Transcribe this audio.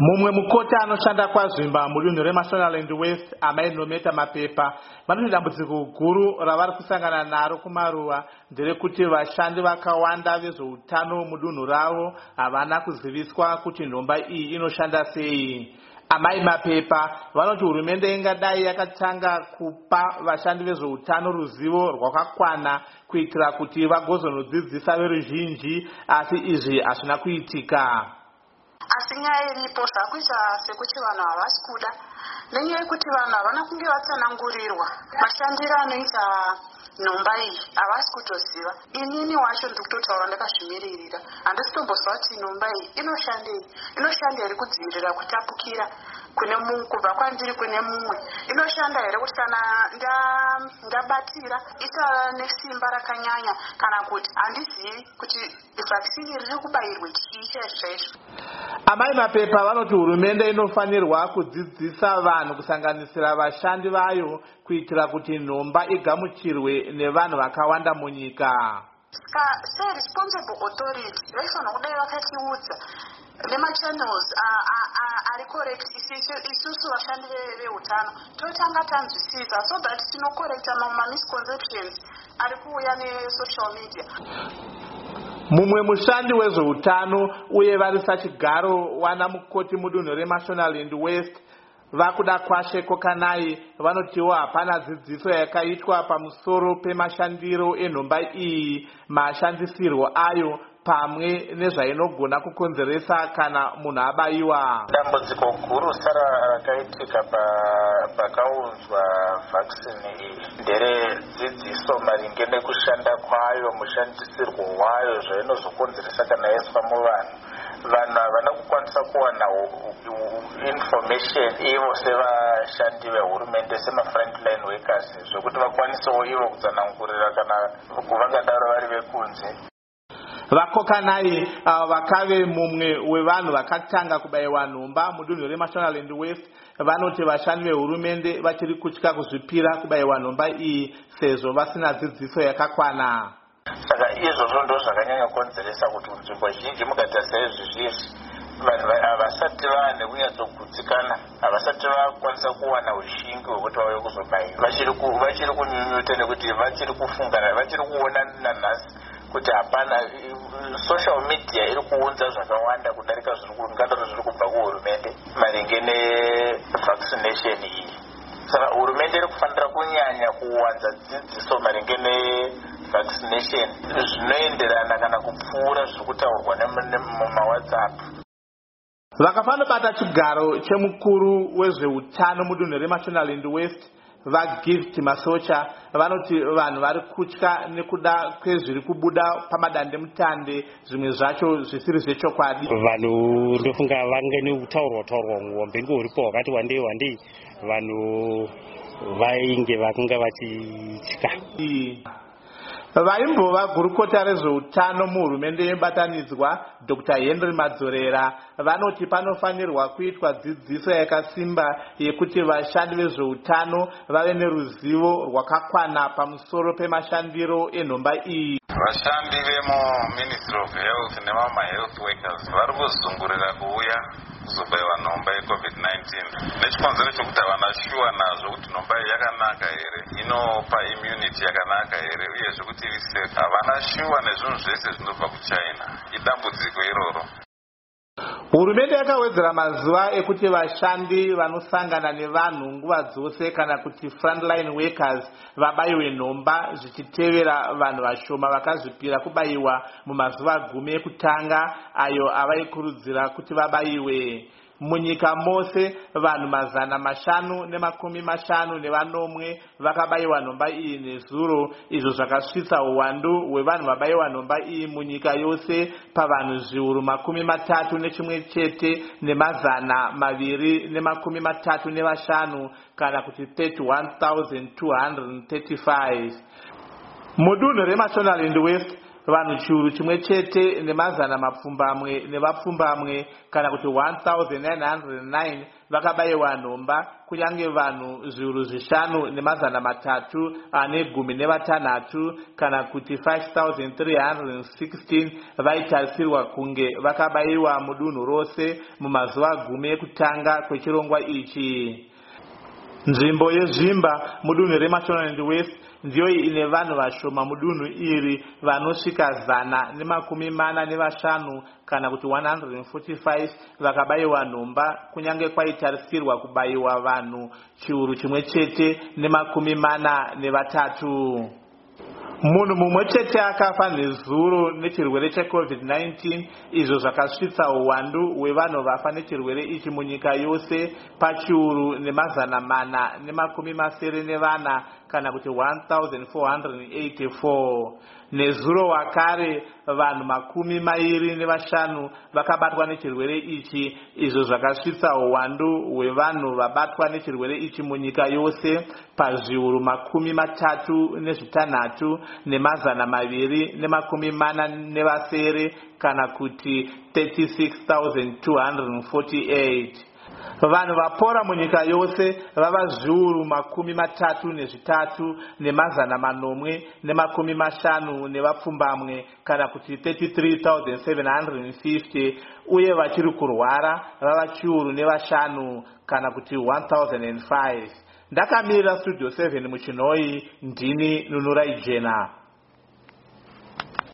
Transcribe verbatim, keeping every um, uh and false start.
Mumwe mukoti anoshanda kwazvimba mudunhu reMashonaland West amai Nometa Mapepa vanoti dambudziko guru ravari kusangana naro kumaruva nderekuti vashandi vakawanda vezveutano mudunhu ravo havana kuziviswa kuti nhomba iyi inoshanda sei. Amai Mapepa vanoti hurumende ingadai yakatanga kupa vashandi vezveutano ruzivo rwakakwana kuitira kuti vagozonodzidzisa veruzhinji, asi izvi hazvina kuitika. Asi nyaya iripo zvakuita sekuti vanhu havasi kuda nenyaya yekuti vanhu havana kunge vatsanangurirwa mashandiro anoita nhomba iyi, havasi kutoziva. Inini wacho ndikutotaura ndakazvimiririra, handisi tombozwa kuti nhomba iyi inoshandei, inoshanda here kudzivirira kutapukira kune mumwe kubva kwandiri kune mumwe, inoshanda here kuti kana ndabatira isa nesimba rakanyanya, kana kuti handizivi kuti vhakisini riri kubayirwe chii chaizvo chaizvo. Amai Mapepa vanoti hurumende inofanirwa kudzidzisa vanhu kusanganisira vashandi vayo kuitira kuti nhomba igamuchirwe nevanhu vakawanda munyika. Saka se-responsible authority vaifanira kudai vakatiudza nemachannels ari correct isusu vashandi veutano totanga tanzwisisa so that tinokorekta mamisconceptions ari kuuya nesocial media. Mumwe mushandi wezveutano uye vari sachigaro wana mukoti mudunhu reMashonaland West vakuda kwashe Kokanai vanotiwo hapana dzidziso yakaitwa pamusoro pemashandiro enhomba iyi, mashandisirwo ayo pamwe nezvainogona kukonzeresa kana munhu abayiwa. Dambudziko guru sara rakaitika pakaunzwa vhakisini iyi nderedzidziso maringe nekushanda kwayo, mushandisirwo wayo, zvainozokonzeresa kana yaiswa muvanhu. Vanhu havana kukwanisa kuwana information ivo sevashandi vehurumende, sema-frontline workers, zvokuti vakwanisewo ivo kutsanangurira kana vangadaro vari vekunze. Vakokanai uh, vakave mumwe wevanhu vakatanga kubayiwa nhomba mudunhu reMashonaland West vanoti vashandi vehurumende vachiri kutya kuzvipira kubayiwa nhomba iyi sezvo vasina dzidziso yakakwana. Saka izvozvo ndo zvakanyanya kukonzeresa kuti nzvimbo zhinji mukatarisa izvizvi vanhu havasati vane kunyatsogutsikana, havasati vakwanisa kuwana ushingi hwekuti vauye kuzobayiwa. Vachiri kunyunyuta nekuti vachiri kufungana, vachiri kuona nanhasi kuti hapana social media iri kuunza zvakawanda kudarika zvingadaro zviri kubva kuhurumende maringe nevaccination iyi. Saka hurumende iri kufanira kunyanya kuwanza dzidziso maringe nevaccination zvinoenderana kana kupfuura zviri kutaurwa nemumawhatsapp. Vakafanobata chigaro chemukuru wezveutano mudunhu reMashonaland West vaGift Masocha vanoti vanhu vari kutya nekuda kwezviri kubuda pamadandemutande, zvimwe zvacho zvisiri zvechokwadi. Vanhu ndofunga vange nekutaurwa taurwa muwambengo uripo wakati wandei wandei, vanhu vainge vakanga vachitya. Vaimbova gurukota rezveutano muhurumende yebatanidzwa Doctor Henry Madzorera vanoti panofanirwa kuitwa dzidziso yakasimba yekuti vashandi vezveutano vave neruzivo rwakakwana pamusoro pemashandiro enhomba iyi. Vashandi vemuMinistry of Health nemama-health workers vari kuzungurira kuuya kuzobayiwa nhomba yeCovid nineteen nechikonzero chokuti havana shuwa nazvo kuti nhomba iyi yakanaka here, inopa immunity yakanaka here, uyezve kuti iri safe. Havana shuwa nezvinhu zvese zvinobva kuChina. Idambudziko iroro. Hurumende yakawedzera mazuva ekuti vashandi vanosangana nevanhu nguva dzose kana kuti frontline workers vabayiwe nhomba, zvichitevera vanhu vashoma vakazvipira kubayiwa mumazuva gumi ekutanga ayo avaikurudzira kuti vabayiwe. Munyika mose vanhu mazana mashanu nemakumi mashanu nevanomwe vakabayiwa nhomba iyi nezuro, izvo zvakasvitsa uwandu hwevanhu vabayiwa nhomba iyi munyika yose pavanhu zviuru makumi matatu nechimwe chete nemazana maviri nemakumi matatu nevashanu kana kuti thirty-one thousand two hundred thirty-five. Mudunhu reMashonaland West vanhu chiuru chimwe chete nemazana mapfumbamwe nevapfumbamwe kana kuti one thousand nine hundred nine vakabayiwa nhomba, kunyange vanhu zviuru zvishanu nemazana matatu ane gumi nevatanhatu kana kuti five thousand three hundred sixteen vaitarisirwa kunge vakabayiwa mudunhu rose mumazuva gumi ekutanga kwechirongwa ichi. Nzvimbo yezvimba mudunhu reMashonaland West ndiyo ine vanhu vashoma mudunhu iri vanosvika zana nemakumi mana nevashanu kana kuti one hundred forty-five vakabayiwa nhomba, kunyange kwaitarisirwa kubayiwa vanhu chiuru chimwe chete nemakumi mana nevatatu. Munhu mumwe chete akafa nezuro nechirwere checovid nineteen, izvo zvakasvitsa uwandu hwevanhu vafa nechirwere ichi munyika yose pachiuru nemazana mana nemakumi masere nevana kana kuti one thousand four hundred eighty-four. Nezuro wakare vanhu makumi mairi nevashanu vakabatwa nechirwere ichi, izvo zvakasvitsa uwandu hwevanhu vabatwa nechirwere ichi munyika yose pazviuru makumi matatu nezvitanhatu nemazana maviri nemakumi mana nevasere kana kuti thirty-six thousand two hundred forty-eight. Vanhu vapora munyika yose vava zviuru makumi matatu nezvitatu nemazana manomwe nemakumi mashanu nevapfumbamwe kana kuti thirty-three thousand seven hundred fifty, uye vachiri kurwara vava chiuru nevashanu kana kuti one thousand five. Ndakamirira Studio seven muchinoi, ndini Nunurai Jena.